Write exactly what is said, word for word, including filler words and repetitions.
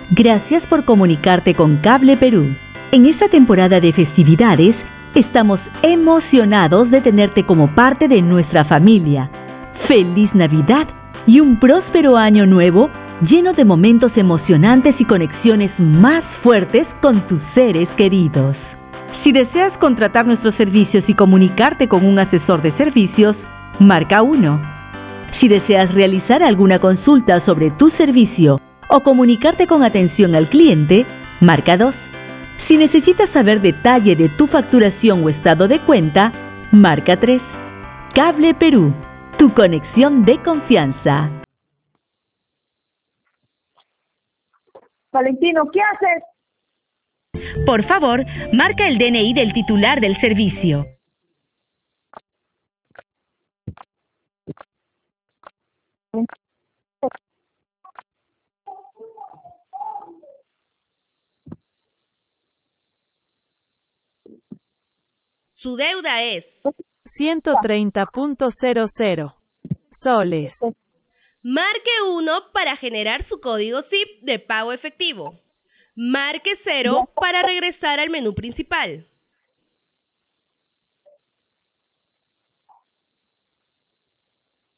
Gracias por comunicarte con Cable Perú. En esta temporada de festividades, estamos emocionados de tenerte como parte de nuestra familia. ¡Feliz Navidad y un próspero año nuevo lleno de momentos emocionantes y conexiones más fuertes con tus seres queridos! Si deseas contratar nuestros servicios y comunicarte con un asesor de servicios, marca uno. Si deseas realizar alguna consulta sobre tu servicio o comunicarte con atención al cliente, marca dos. Si necesitas saber detalle de tu facturación o estado de cuenta, marca tres. Cable Perú, tu conexión de confianza. Valentino, ¿qué haces? Por favor, marca el D N I del titular del servicio. Su deuda es ciento treinta punto cero cero soles. Marque uno para generar su código S I P de pago efectivo. Marque cero para regresar al menú principal.